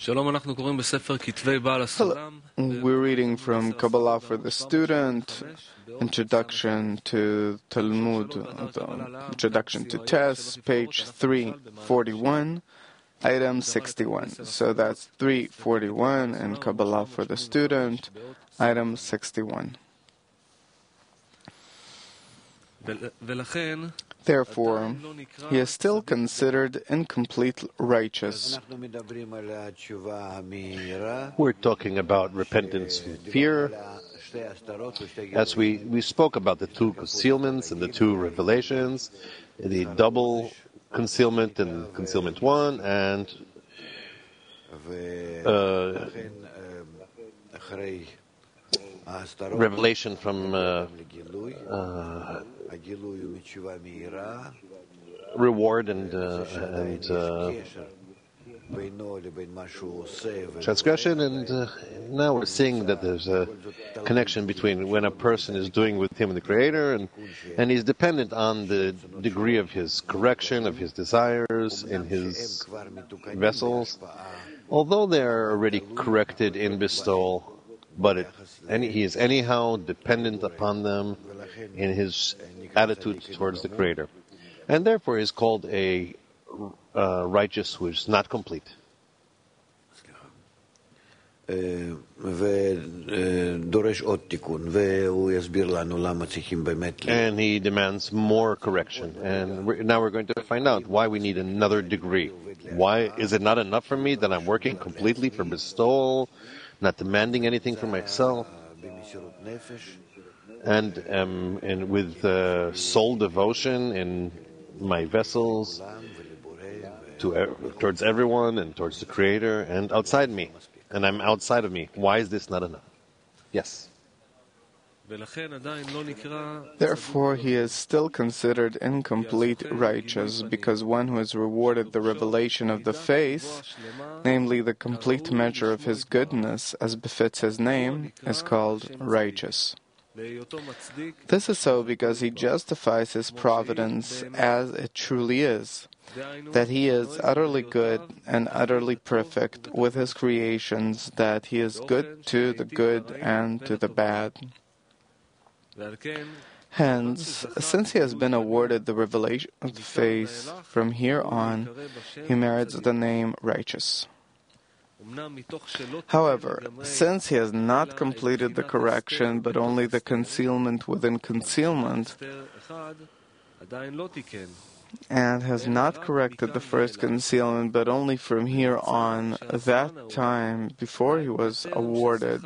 Hello. We're reading from Kabbalah for the Student, Introduction to Talmud, Introduction to Tests, page 341, item 61. So that's 341 in Kabbalah for the Student, item 61. Therefore, he is still considered incomplete righteous. We're talking about repentance from fear. As we spoke about the two concealments and the two revelations, the double concealment and concealment one, and revelation from reward and transgression, and now we're seeing that there's a connection between when a person is doing with him and the Creator, and he's dependent on the degree of his correction, of his desires in his vessels. Although they're already corrected in bestowal, but he is anyhow dependent upon them in his attitude towards the Creator. And therefore is called a righteous who is not complete. And he demands more correction. And now we're going to find out why we need another degree. Why is it not enough for me that I'm working completely for bestowal, not demanding anything for myself, and with soul devotion in my vessels towards everyone and towards the Creator and outside me, and I'm outside of me. Why is this not enough? Yes. Therefore, he is still considered incomplete righteous, because one who has rewarded the revelation of the face, namely the complete measure of his goodness as befits his name, is called righteous. This is so because he justifies his providence as it truly is, that he is utterly good and utterly perfect with his creations, that he is good to the good and to the bad. Hence, since he has been awarded the revelation of the face, from here on he merits the name righteous. However, since he has not completed the correction, but only the concealment within concealment, and has not corrected the first concealment, but only from here on, that time before he was awarded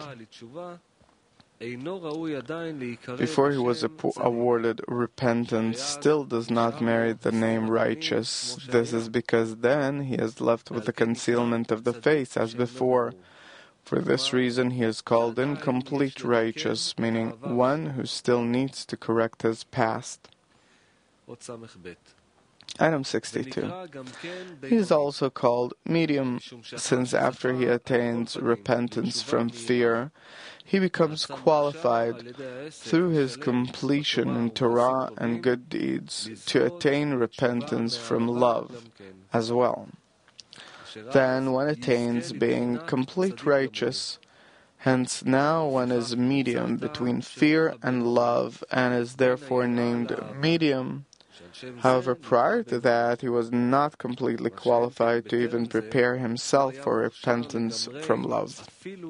repentance, still does not merit the name righteous. This is because then he is left with the concealment of the face as before. For this reason he is called incomplete righteous, meaning one who still needs to correct his past. Item 62. He is also called medium, since after he attains repentance from fear, he becomes qualified through his completion in Torah and good deeds to attain repentance from love as well. Then one attains being complete righteous. Hence now one is medium between fear and love, and is therefore named medium. However, prior to that, he was not completely qualified to even prepare himself for repentance from love.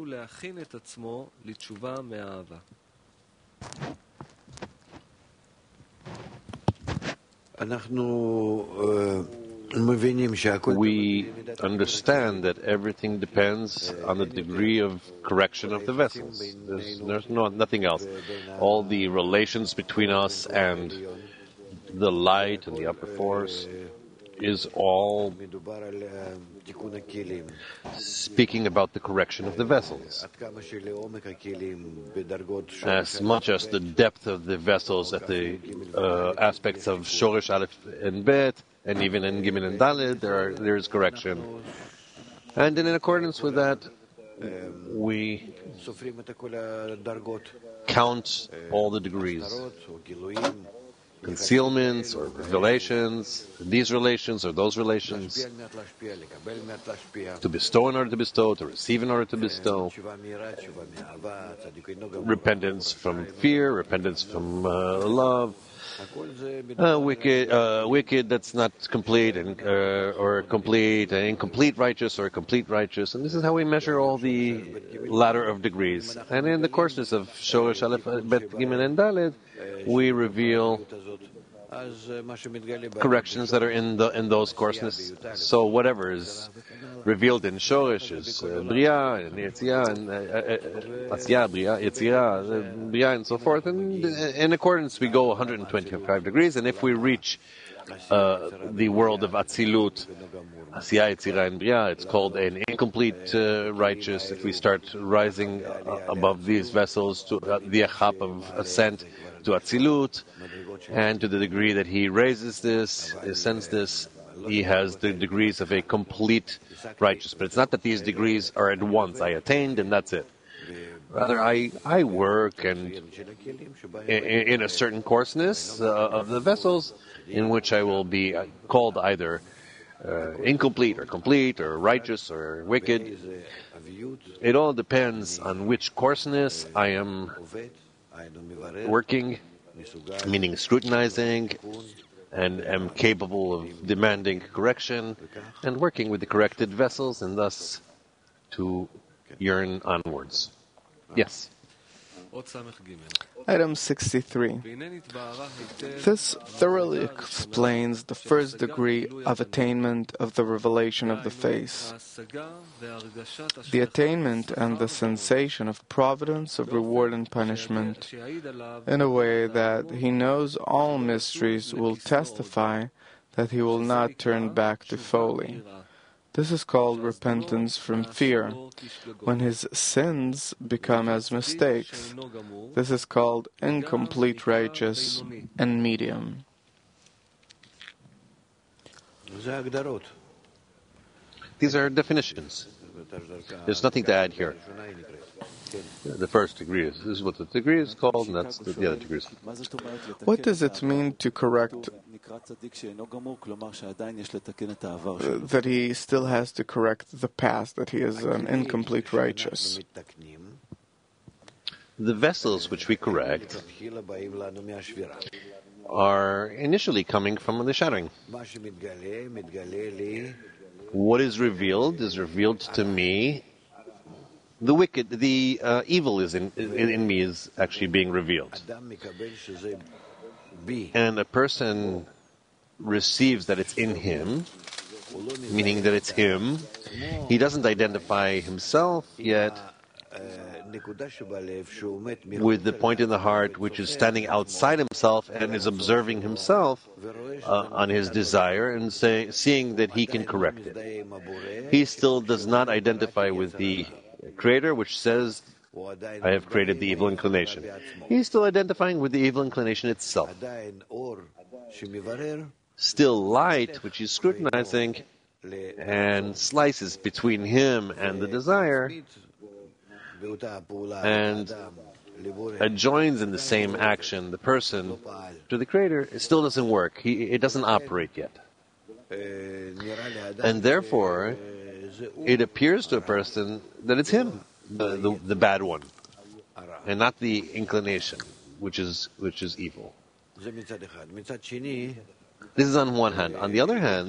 We understand that everything depends on the degree of correction of the vessels. There's nothing else. All the relations between us and the light and the upper force is all speaking about the correction of the vessels. As much as the depth of the vessels at the aspects of Shoresh Aleph and Bet, and even in Gimel and Dalet, there is correction. And in accordance with that, we count all the degrees concealments or revelations, these relations or those relations, to bestow in order to bestow, to receive in order to bestow, repentance from fear, repentance from love, wicked that's not complete, and or complete, incomplete righteous, or complete righteous, and this is how we measure all the ladder of degrees. And in the courses of Shoresh Aleph, Bet, Gimel, and Dalet, we reveal corrections that are in those coarseness. So whatever is revealed in Shoresh is Bria and Yetzirah and Asya, Bria, Yetzirah, Bria, and so forth. And in accordance, we go 125 degrees. And if we reach the world of Atzilut, Asya, Yetzirah, and Bria, it's called an incomplete righteous. If we start rising above these vessels to the Achap of ascent to Atzilut, and to the degree that he raises this, ascends this, he has the degrees of a complete righteous. But it's not that these degrees are at once. I attained and that's it. Rather, I work and in a certain coarseness of the vessels in which I will be called either incomplete or complete or righteous or wicked. It all depends on which coarseness I am working, meaning scrutinizing, and am capable of demanding correction and working with the corrected vessels, and thus to yearn onwards. Yes. Item 63. This thoroughly explains the first degree of attainment of the revelation of the face. The attainment and the sensation of providence, of reward and punishment, in a way that he knows all mysteries, will testify that he will not turn back to folly. This is called repentance from fear. When his sins become as mistakes, this is called incomplete righteous and medium. These are definitions. There's nothing to add here. The first degree is, this is what the degree is called, and that's the other degrees. What does it mean to correct that he still has to correct the past, that he is an incomplete righteous? The vessels which we correct are initially coming from the shattering. What is revealed to me. The wicked, the evil is in me is actually being revealed. And a person receives that it's in him, meaning that it's him. He doesn't identify himself yet with the point in the heart which is standing outside himself and is observing himself on his desire and seeing that he can correct it. He still does not identify with the Creator, which says, I have created the evil inclination. He's still identifying with the evil inclination itself. Still light, which he's scrutinizing, and slices between him and the desire, and joins in the same action the person to the Creator. It still doesn't work. It doesn't operate yet. And therefore, it appears to a person that it's him, the bad one, and not the inclination, which is evil. This is on one hand. On the other hand,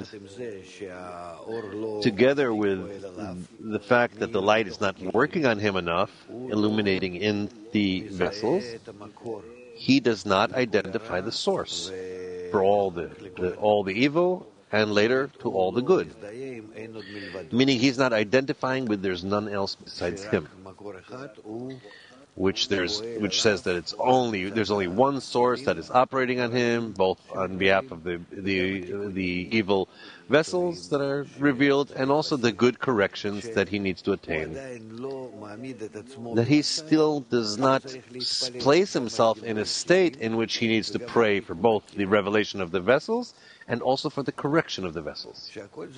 together with the fact that the light is not working on him enough, illuminating in the vessels, he does not identify the source for all the evil, and later to all the good. Meaning he's not identifying with there's none else besides him. Which says that there's only one source that is operating on him, both on behalf of the evil vessels that are revealed, and also the good corrections that he needs to attain. That he still does not place himself in a state in which he needs to pray for both the revelation of the vessels and also for the correction of the vessels.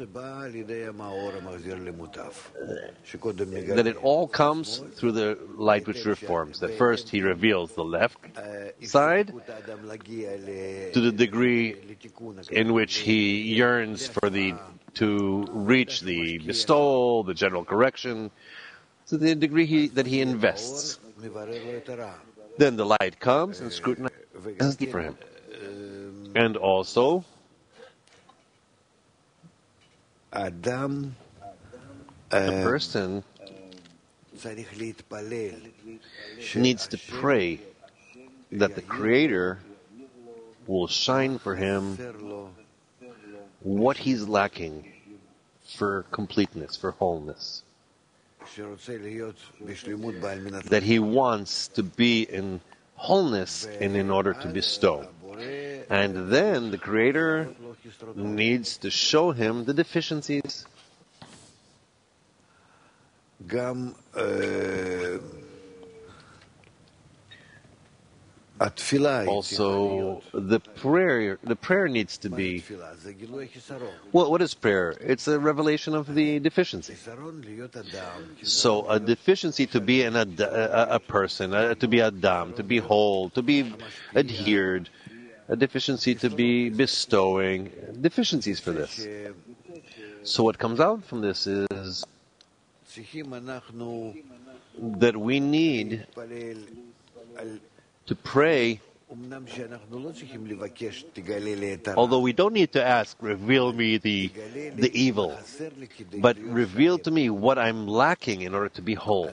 That it all comes through the light which reforms. That first he reveals the left side to the degree in which he yearns to reach the bestowal, the general correction, to the degree that he invests. Then the light comes and scrutinizes for him. And also, the person needs to pray that the Creator will shine for him what he's lacking for completeness, for wholeness. That he wants to be in wholeness and in order to bestow. And then the Creator needs to show him the deficiencies. Also, the prayer needs to be. Well, what is prayer? It's a revelation of the deficiency. So, a deficiency to be a person, to be Adam, to be whole, to be adhered, a deficiency to be bestowing, deficiencies for this. So, what comes out from this is that we need to pray, although we don't need to ask, reveal me the evil, but reveal to me what I'm lacking in order to be whole.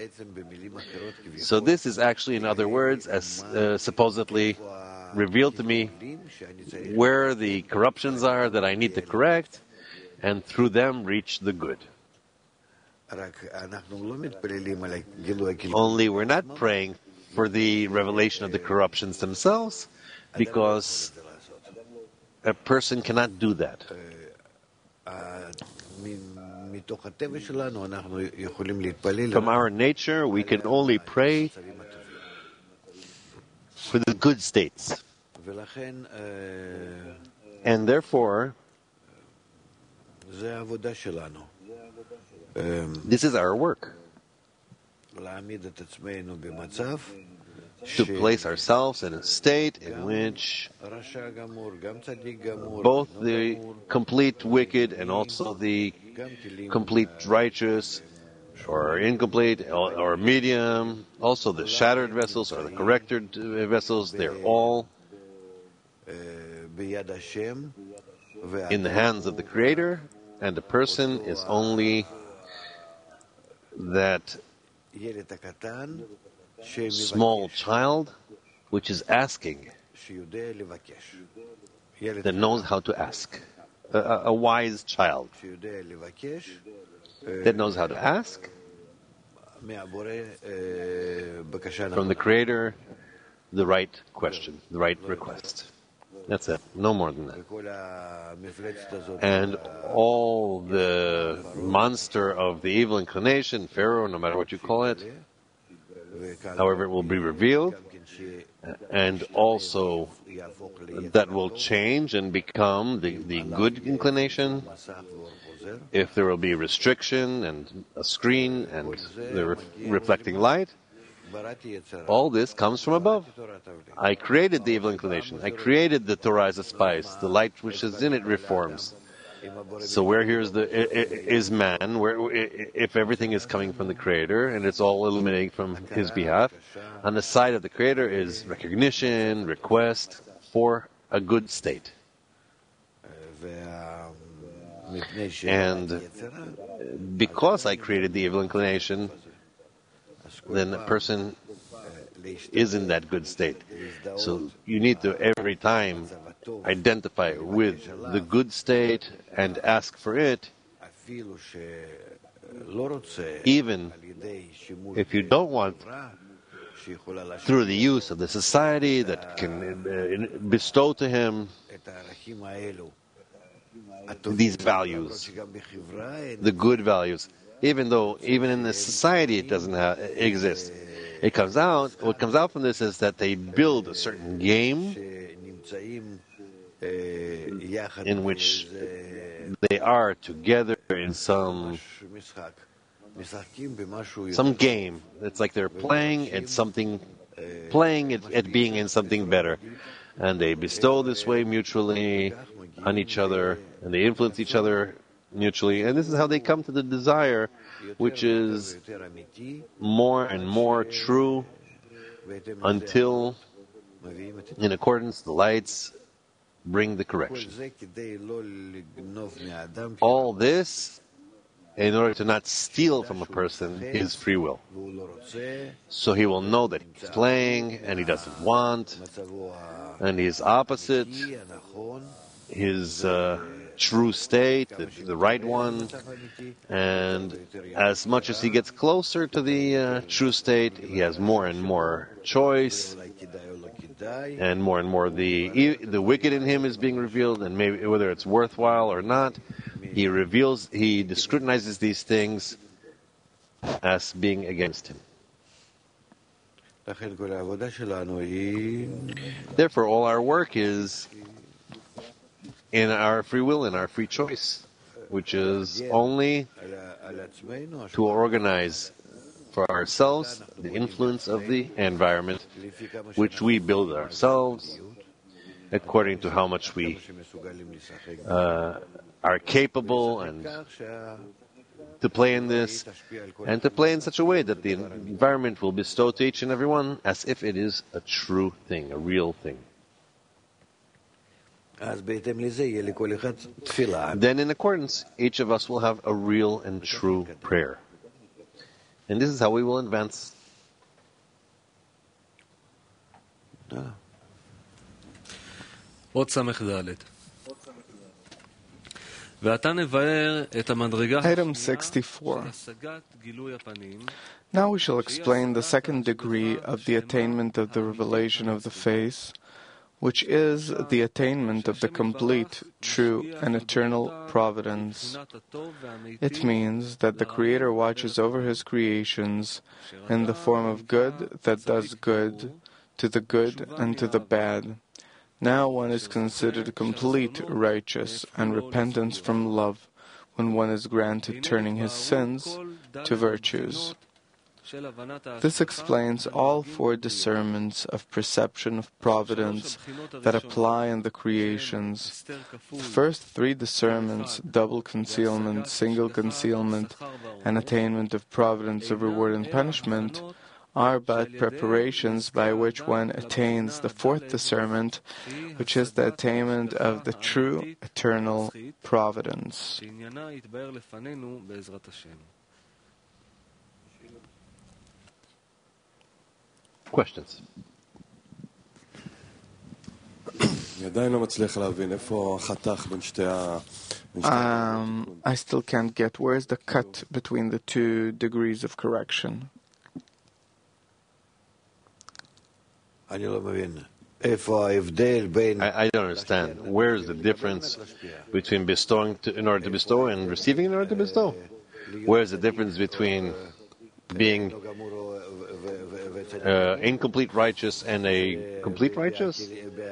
So this is actually, in other words, as supposedly reveal to me where the corruptions are that I need to correct, and through them reach the good. Only we're not praying for the revelation of the corruptions themselves, because a person cannot do that. From our nature, we can only pray for the good states. And therefore, this is our work. To place ourselves in a state in which both the complete wicked and also the complete righteous, or incomplete, or medium, also the shattered vessels or the corrected vessels, they're all in the hands of the Creator, and the person is only that small child which is asking, that knows how to ask. A wise child that knows how to ask from the Creator the right question, the right request. That's it, no more than that. And all the monster of the evil inclination, Pharaoh, no matter what you call it, however it will be revealed, and also that will change and become the good inclination, if there will be restriction and a screen and the reflecting light. All this comes from above. I created the evil inclination. I created the Torah as a spice. The light which is in it reforms. So where here is man, where if everything is coming from the Creator and it's all illuminating from His behalf, on the side of the Creator is recognition, request for a good state. And because I created the evil inclination, then the person is in that good state. So you need to every time identify with the good state and ask for it, even if you don't want, through the use of the society that can bestow to him these values, the good values, even though even in the society it doesn't exist. What comes out from this is that they build a certain game in which they are together in some game. It's like they're playing at something, at being in something better. And they bestow this way mutually on each other, and they influence each other mutually. And this is how they come to the desire, which is more and more true until, in accordance, the lights bring the correction. All this in order to not steal from a person his free will. So he will know that he's playing and he doesn't want, and he's opposite his true state, the right one. And as much as he gets closer to the true state, he has more and more choice, and more the wicked in him is being revealed, and maybe whether it's worthwhile or not, he scrutinizes these things as being against him. Therefore, all our work is in our free will, in our free choice, which is only to organize for ourselves the influence of the environment, which we build ourselves according to how much we are capable and to play in this, and to play in such a way that the environment will bestow to each and every one as if it is a true thing, a real thing. Then in accordance, each of us will have a real and true prayer. And this is how we will advance. Item 64. Now we shall explain the second degree of the attainment of the revelation of the face, which is the attainment of the complete, true, and eternal providence. It means that the Creator watches over His creations in the form of good that does good, to the good and to the bad. Now one is considered complete righteous and repentance from love when one is granted turning his sins to virtues. This explains all four discernments of perception of providence that apply in the creations. The first three discernments, double concealment, single concealment, and attainment of providence of reward and punishment, are but preparations by which one attains the fourth discernment, which is the attainment of the true eternal providence. Questions? I still can't get where is the cut between the two degrees of correction. I don't understand. Where is the difference between bestowing in order to bestow and receiving in order to bestow? Where is the difference between being incomplete righteous and a complete righteous?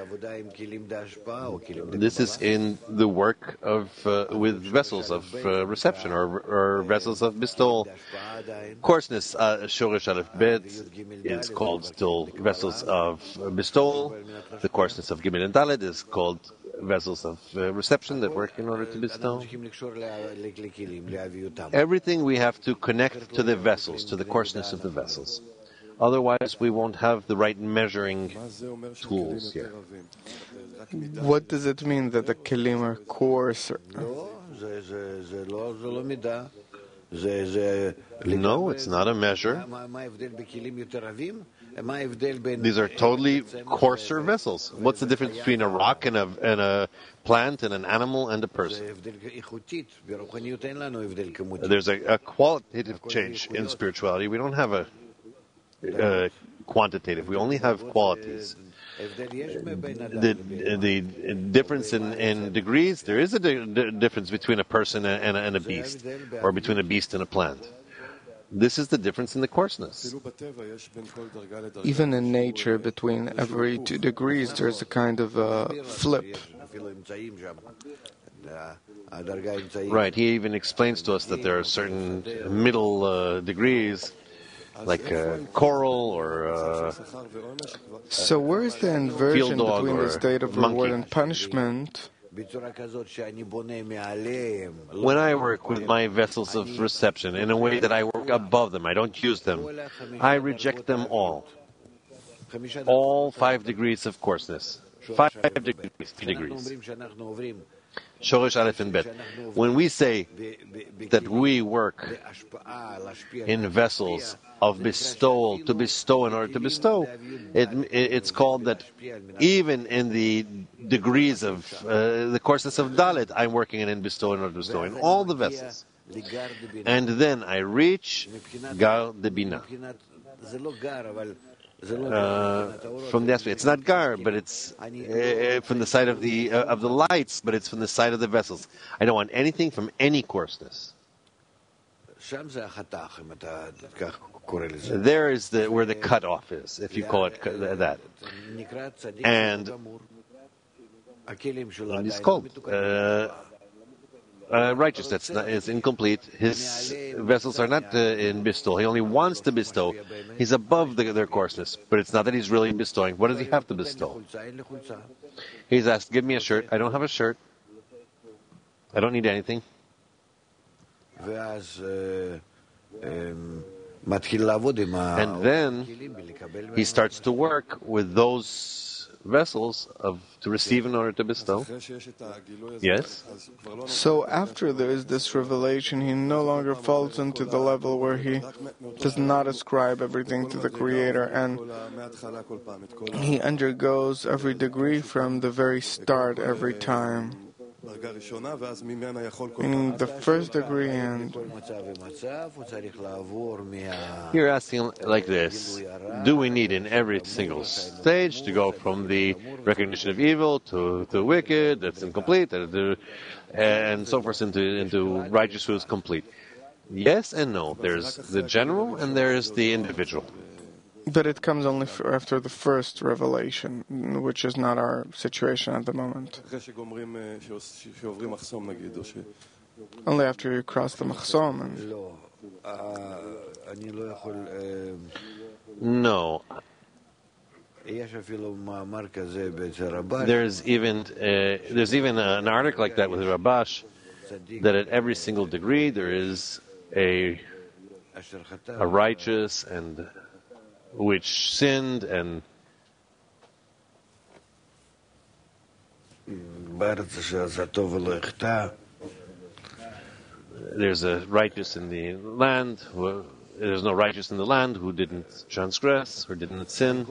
This is in the work of with vessels of reception or vessels of bestowal. Coarseness, Shoresh Aleph Bet, is called still vessels of bestowal. The coarseness of Gimel and Dalet is called vessels of reception that work in order to bestow. Everything we have to connect to the vessels, to the coarseness of the vessels. Otherwise, we won't have the right measuring tools here. What does it mean that the kelim are coarse? No, it's not a measure. These are totally coarser vessels. What's the difference between a rock and a plant and an animal and a person? There's a qualitative change in spirituality. We don't have a quantitative. We only have qualities. the difference in degrees, there is a difference between a person and a beast, or between a beast and a plant. This is the difference in the coarseness. Even in nature, between every 2 degrees, there's a kind of a flip. Right, he even explains to us that there are certain middle degrees, like coral or So where is the inversion field dog between the or state of monkey. reward and punishment? When I work with my vessels of reception in a way that I work above them, I don't use them, I reject them all 5 degrees of coarseness. 5 degrees, 3 degrees. Shoresh Aleph and Bet. When we say that we work in vessels of bestowal, to bestow in order to bestow, it's called that even in the degrees of the coarseness of Dalet, I'm working in bestow in order to bestow in all the vessels. And then I reach Gar de Bina. From the aspect, it's not gar, but it's from the side of the lights, but it's from the side of the vessels. I don't want anything from any coarseness. There is where the cutoff is, if you call it that, and it's called righteous. It's incomplete. His vessels are not in bestow. He only wants to bestow. He's above their coarseness, but it's not that he's really bestowing. What does he have to bestow? He's asked, "Give me a shirt." I don't have a shirt. I don't need anything. And then he starts to work with those vessels to receive in order to bestow. Yes? So after there is this revelation, he no longer falls into the level where he does not ascribe everything to the Creator, and he undergoes every degree from the very start every time. Meaning the first degree, and you're asking like this: do we need in every single stage to go from the recognition of evil to wicked, that's incomplete, and so forth into righteous, who is complete? Yes and no. There's the general and there's the individual. But it comes only after the first revelation, which is not our situation at the moment. Only after you cross the Machsom. No. There's even an article like that with Rabash, that at every single degree there is a righteous and which sinned, and there's a righteous in the land. There's no righteous in the land who didn't transgress or didn't sin.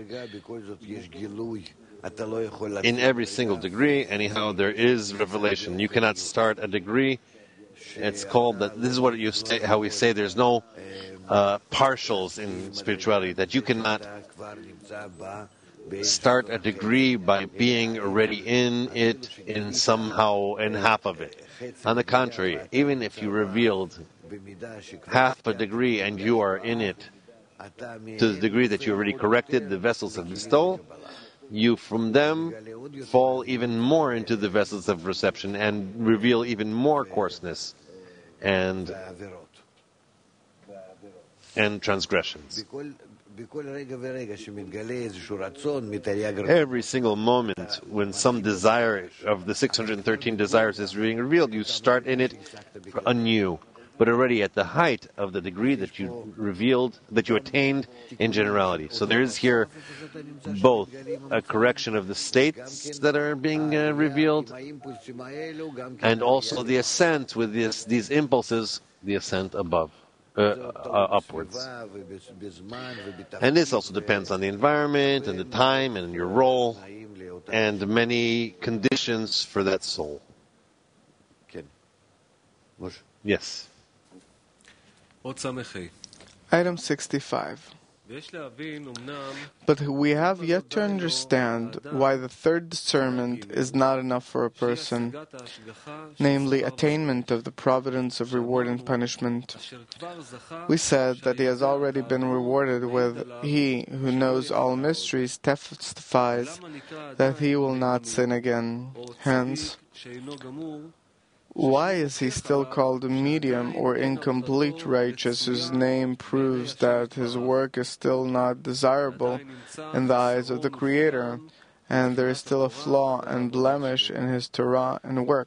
In every single degree, anyhow, there is revelation. You cannot start a degree. It's called that. This is what you say. How we say there's no partials in spirituality, that you cannot start a degree by being already in it in somehow in half of it. On the contrary, even if you revealed half a degree and you are in it to the degree that you already corrected the vessels of bestowal, you from them fall even more into the vessels of reception and reveal even more coarseness and transgressions. Every single moment when some desire of the 613 desires is being revealed, you start in it anew, but already at the height of the degree that you revealed, that you attained in generality. So there is here both a correction of the states that are being revealed, and also the ascent with these impulses, the ascent above. Upwards. And this also depends on the environment and the time and your role and many conditions for that soul. Yes. Item 65. But we have yet to understand why the third discernment is not enough for a person, namely attainment of the providence of reward and punishment. We said that he has already been rewarded with he who knows all mysteries testifies that he will not sin again. Hence, why is he still called a medium or incomplete righteous whose name proves that his work is still not desirable in the eyes of the Creator, and there is still a flaw and blemish in his Torah and work?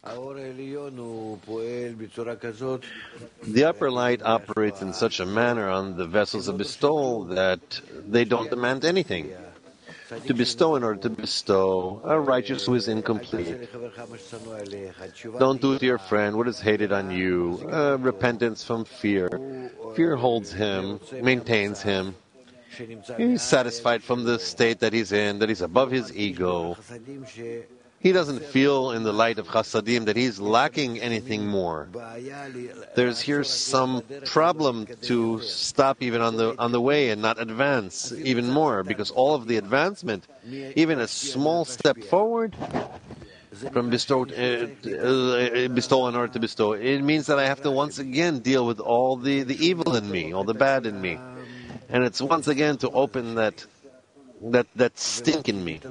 The upper light operates in such a manner on the vessels of bestowal that they don't demand anything. To bestow in order to bestow, a righteous who is incomplete. Don't do to your friend what is hated on you. Repentance from fear. Fear holds him, maintains him. He's satisfied from the state that he's in, that he's above his ego. He doesn't feel in the light of Chasadim that he's lacking anything more. There's here some problem to stop even on the way and not advance even more, because all of the advancement, even a small step forward from bestow in order to bestow, it means that I have to once again deal with all the evil in me, all the bad in me. And it's once again to open that stink in me.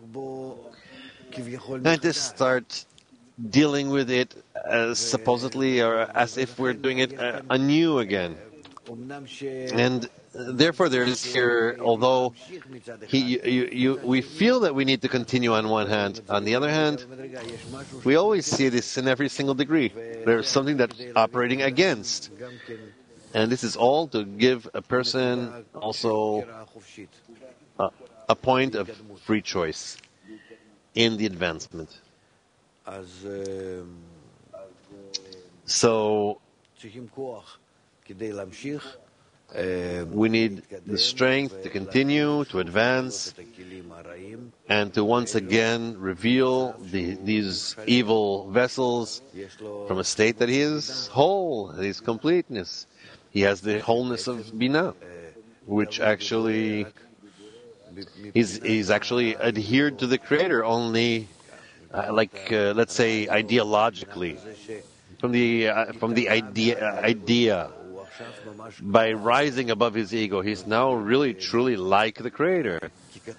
And to start dealing with it supposedly or as if we're doing it anew again. And therefore there is here, although we feel that we need to continue on one hand, on the other hand, we always see this in every single degree. There's something that's operating against. And this is all to give a person also a point of free choice in the advancement. So we need the strength to continue, to advance, and to once again reveal these evil vessels from a state that he is whole, that he is completeness. He has the wholeness of Binah, which actually he's actually adhered to the Creator only, let's say ideologically, from the idea. By rising above his ego, he's now really truly like the Creator.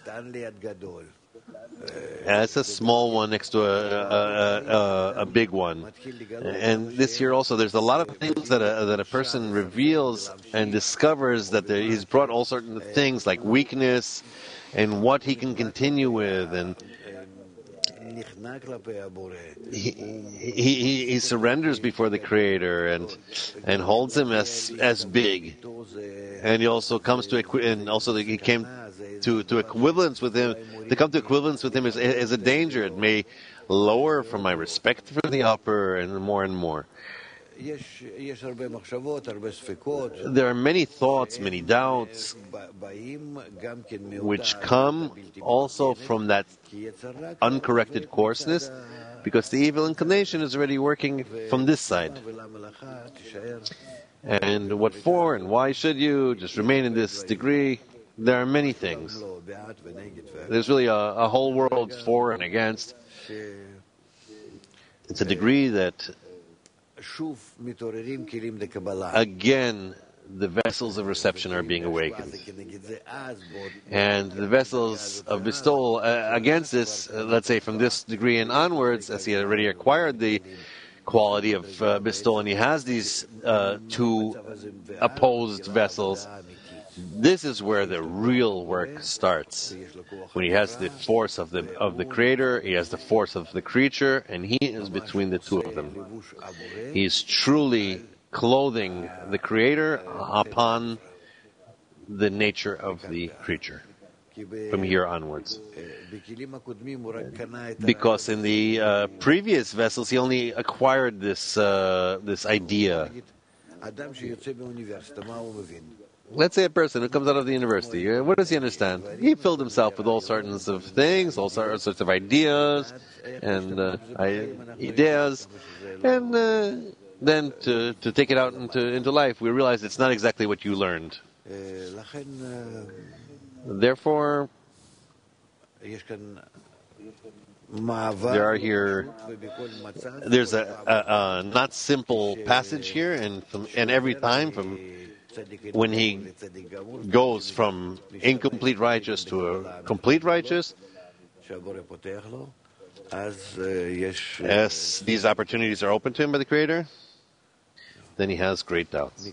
It's a small one next to a big one. And this year also, there's a lot of things that a person reveals and discovers that he's brought all certain things like weakness and what he can continue with, and he surrenders before the Creator and holds him as big. And he also comes to he came to equivalence with him. To come to equivalence with him is a danger. It may lower from my respect for the upper and more. There are many thoughts, many doubts, which come also from that uncorrected coarseness, because the evil inclination is already working from this side. And what for and why should you just remain in this degree? There are many things. There's really a whole world for and against. It's a degree that again the vessels of reception are being awakened, and the vessels of bestowal against this, let's say from this degree and onwards, as he had already acquired the quality of bestowal, and he has these two opposed vessels. This is where the real work starts. When he has the force of the Creator, he has the force of the creature, and he is between the two of them. He is truly clothing the Creator upon the nature of the creature from here onwards. Because in the previous vessels, he only acquired this idea. Let's say a person who comes out of the university, what does he understand? He filled himself with all sorts of things, all sorts of ideas, and then to take it out into life, we realize it's not exactly what you learned. Therefore, there's a not simple passage here, and every time from when he goes from incomplete righteous to a complete righteous, as these opportunities are open to him by the Creator, then he has great doubts.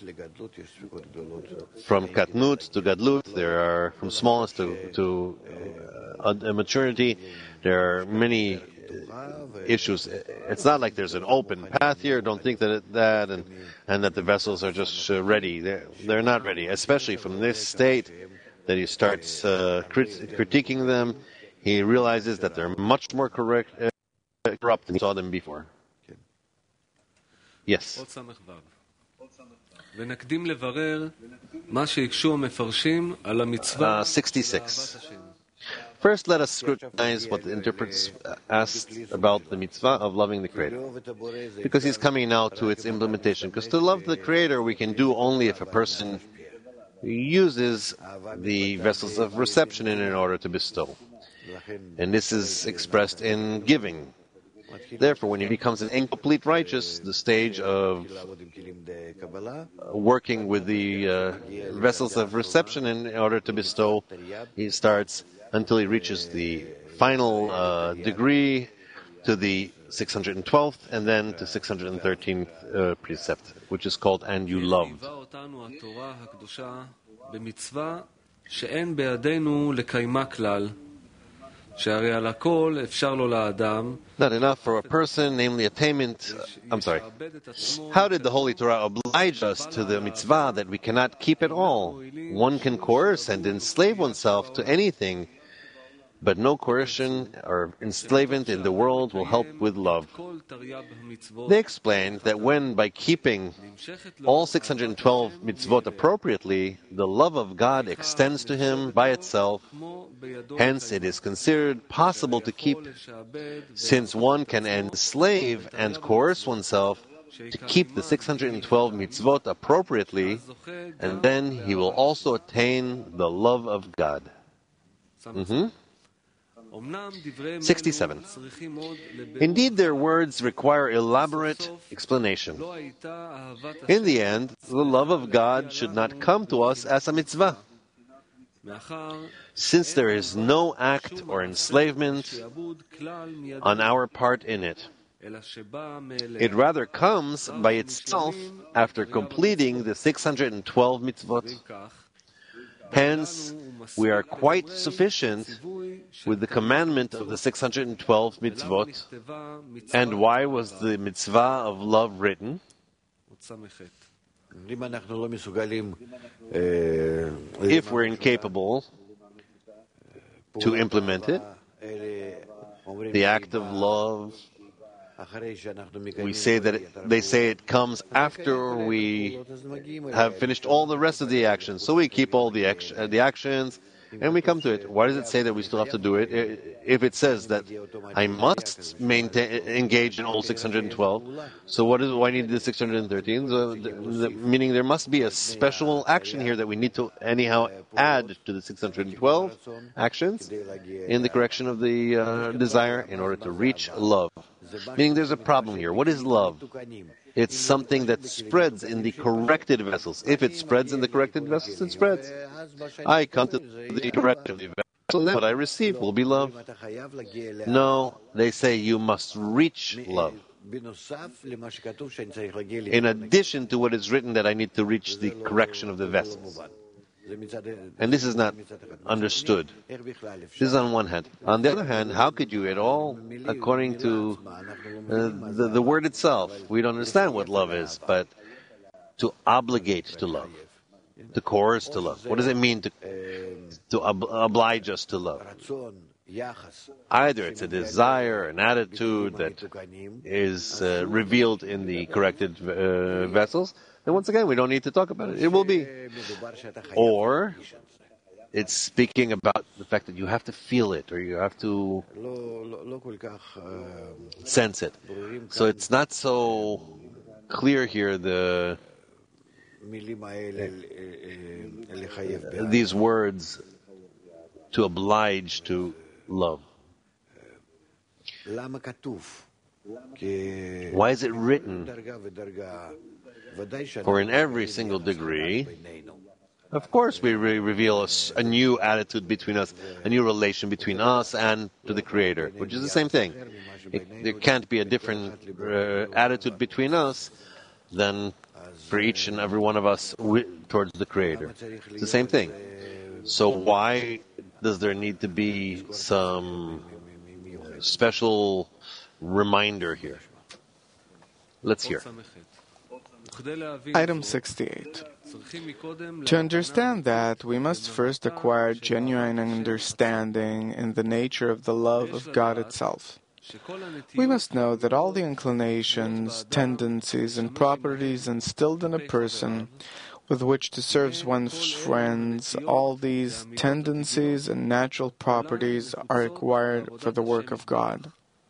From Katnut to Gadlut, there are, from smallness to maturity, there are many issues. It's not like there's an open path here. Don't think and that the vessels are just ready. They're not ready, especially from this state that he starts critiquing them. He realizes that they're much more corrupt than he saw them before. Yes. 66. First, let us scrutinize what the interpreters asked about the mitzvah of loving the Creator, because he's coming now to its implementation. Because to love the Creator we can do only if a person uses the vessels of reception in order to bestow. And this is expressed in giving. Therefore, when he becomes an incomplete righteous, the stage of working with the vessels of reception in order to bestow, he starts until he reaches the final degree to the 612th and then to 613th precept, which is called "and you loved." Not enough for a person, namely attainment. How did the Holy Torah oblige us to the mitzvah that we cannot keep at all? One can coerce and enslave oneself to anything, but no coercion or enslavement in the world will help with love. They explained that when, by keeping all 612 mitzvot appropriately, the love of God extends to him by itself, hence it is considered possible to keep, since one can enslave and coerce oneself to keep the 612 mitzvot appropriately, and then he will also attain the love of God. 67. Indeed, their words require elaborate explanation. In the end, the love of God should not come to us as a mitzvah, since there is no act or enslavement on our part in it. It rather comes by itself after completing the 612 mitzvot. Hence, we are quite sufficient with the commandment of the 612 mitzvot. And why was the mitzvah of love written? If we're incapable to implement it, the act of love, they say it comes after we have finished all the rest of the actions. So we keep all the actions and we come to it. Why does it say that we still have to do it? If it says that I must engage in all 612, so why do I need the 613? Meaning there must be a special action here that we need to anyhow add to the 612 actions in the correction of the desire in order to reach love. Meaning there's a problem here. What is love? It's something that spreads in the corrected vessels. If it spreads in the corrected vessels, it spreads. I come to the corrected vessel, then what I receive will be love. No, they say you must reach love. In addition to what is written that I need to reach the correction of the vessels. And this is not understood. This is on one hand. On the other hand, how could you at all, according to the word itself, we don't understand what love is, but to obligate to love, to coerce to love. What does it mean to oblige us to love? Either it's a desire, an attitude that is revealed in the corrected vessels, and once again, we don't need to talk about it. It will be. Or it's speaking about the fact that you have to feel it, or you have to sense it. So it's not so clear here, the these words to oblige to love? Why is it written? For in every single degree, of course, we reveal a new attitude between us, a new relation between us and to the Creator, which is the same thing. There can't be a different attitude between us than for each and every one of us towards the Creator. It's the same thing. So why does there need to be some special reminder here? Let's hear. Item 68. To understand that, we must first acquire genuine understanding in the nature of the love of God itself. We must know that all the inclinations, tendencies, and properties instilled in a person with which to serve one's friends, all these tendencies and natural properties are acquired for the work of God.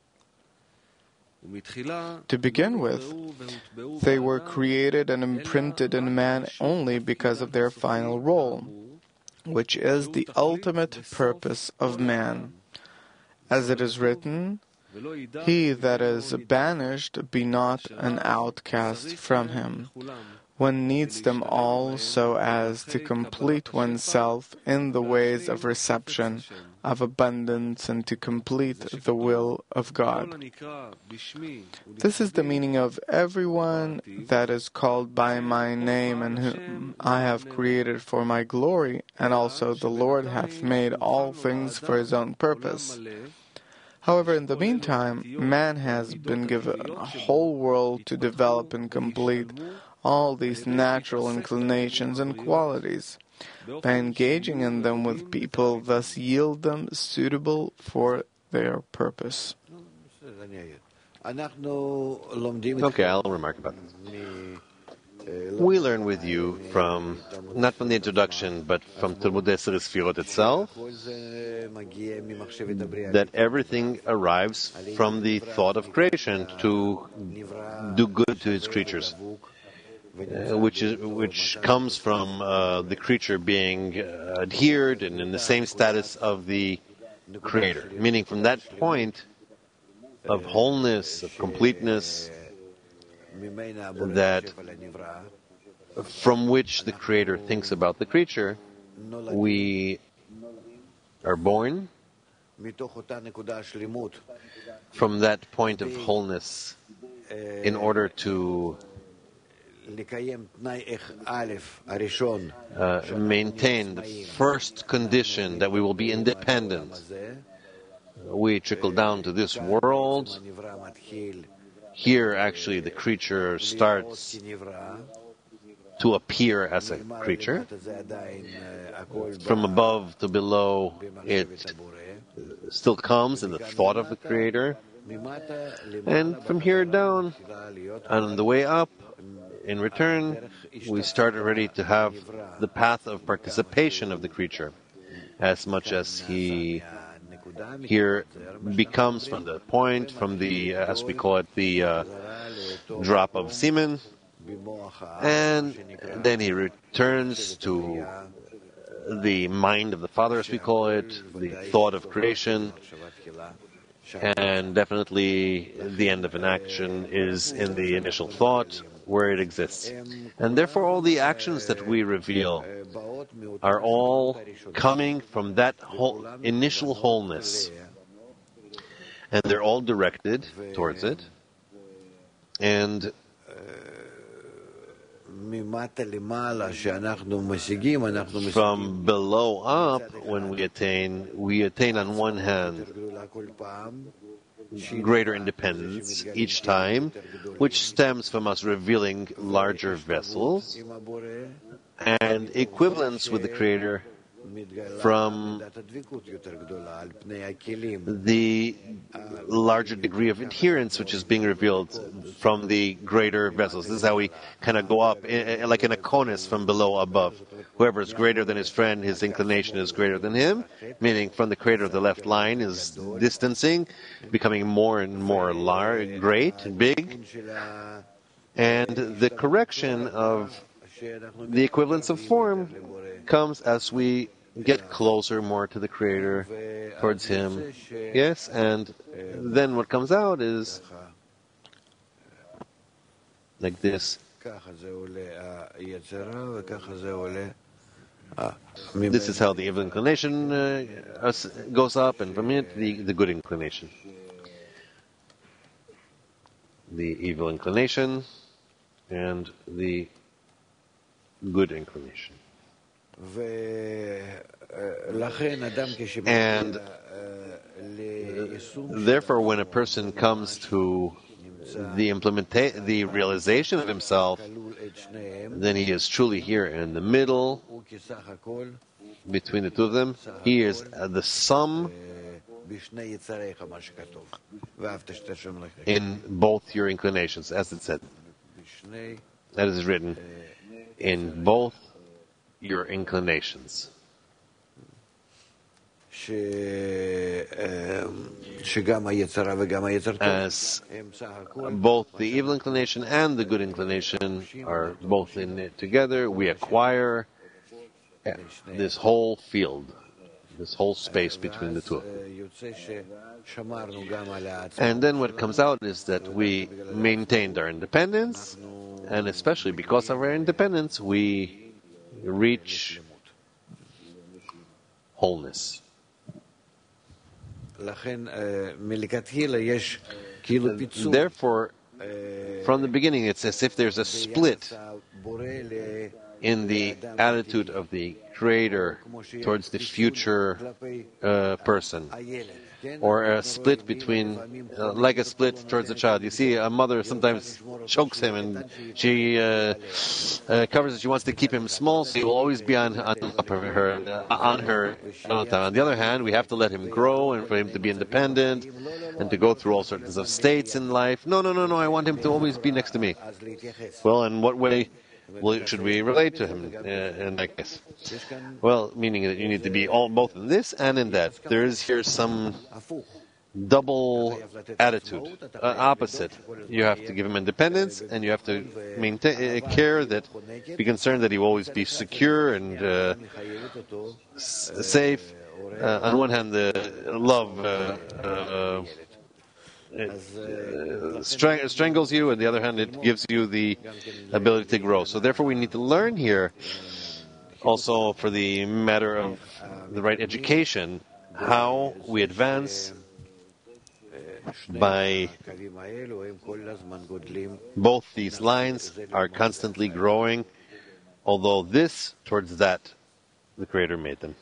To begin with, they were created and imprinted in man only because of their final role, which is the ultimate purpose of man. As it is written, "He that is banished be not an outcast from him." One needs them all so as to complete oneself in the ways of reception, of abundance, and to complete the will of God. This is the meaning of everyone that is called by my name and whom I have created for my glory, and also the Lord hath made all things for his own purpose. However, in the meantime, man has been given a whole world to develop and complete all these natural inclinations and qualities, by engaging in them with people, thus yield them suitable for their purpose. Okay, I'll remark about this. We learn with you from, not from the introduction, but from Talmud Eser Sfirot itself, that everything arrives from the thought of creation to do good to his creatures. Which comes from the creature being adhered and in the same status of the Creator. Meaning from that point of wholeness, of completeness, that from which the Creator thinks about the creature, we are born from that point of wholeness in order to maintain the first condition that we will be independent. We trickle down to this world. Here, actually, the creature starts to appear as a creature. From above to below, it still comes in the thought of the Creator. And from here down, on the way up, in return, we start already to have the path of participation of the creature, as much as he here becomes from the point, from the, as we call it, the drop of semen, and then he returns to the mind of the Father, as we call it, the thought of creation, and definitely the end of an action is in the initial thought, where it exists. And therefore all the actions that we reveal are all coming from that whole initial wholeness. And they're all directed towards it. And from below up, when we attain on one hand greater independence each time, which stems from us revealing larger vessels, and equivalence with the Creator from the larger degree of adherence which is being revealed from the greater vessels. This is how we kind of go up, like in a conus from below above. Whoever is greater than his friend, his inclination is greater than him, meaning from the Creator, the left line is distancing, becoming more and more large, great, and big. And the correction of the equivalence of form comes as we get closer more to the Creator, towards Him. Yes, and then what comes out is like this. This is how the evil inclination goes up, and from it, the good inclination. The evil inclination and the good inclination. And therefore, when a person comes to the realization of himself, then he is truly here in the middle, between the two of them. He is the sum in both your inclinations, as it said. That is written in both your inclinations. As both the evil inclination and the good inclination are both in it together, we acquire this whole field, this whole space between the two. And then what comes out is that we maintained our independence, and especially because of our independence, we reach wholeness. Therefore, from the beginning, it's as if there's a split in the attitude of the Creator towards the future person, or a split between, like a split towards a child. You see, a mother sometimes chokes him, and she covers it. She wants to keep him small, so he will always be on top of her, on her all the time. On the other hand, we have to let him grow, and for him to be independent, and to go through all sorts of states in life. No, I want him to always be next to me. Well, in what way should we relate to him in that case? Well, meaning that you need to be both in this and in that. There is here some double attitude, opposite. You have to give him independence, and you have to maintain care that, be concerned that he will always be secure and safe. On one hand, the love strangles you, and the other hand, it gives you the ability to grow. So therefore, we need to learn here, also for the matter of the right education, how we advance by both these lines are constantly growing, although this towards that the Creator made them.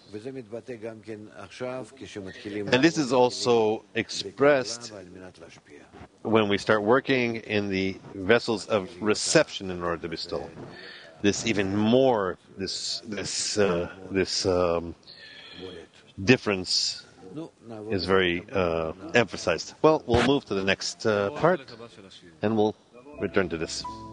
And this is also expressed when we start working in the vessels of reception in order to bestow. This even more, this difference is very emphasized. Well, we'll move to the next part, and we'll return to this.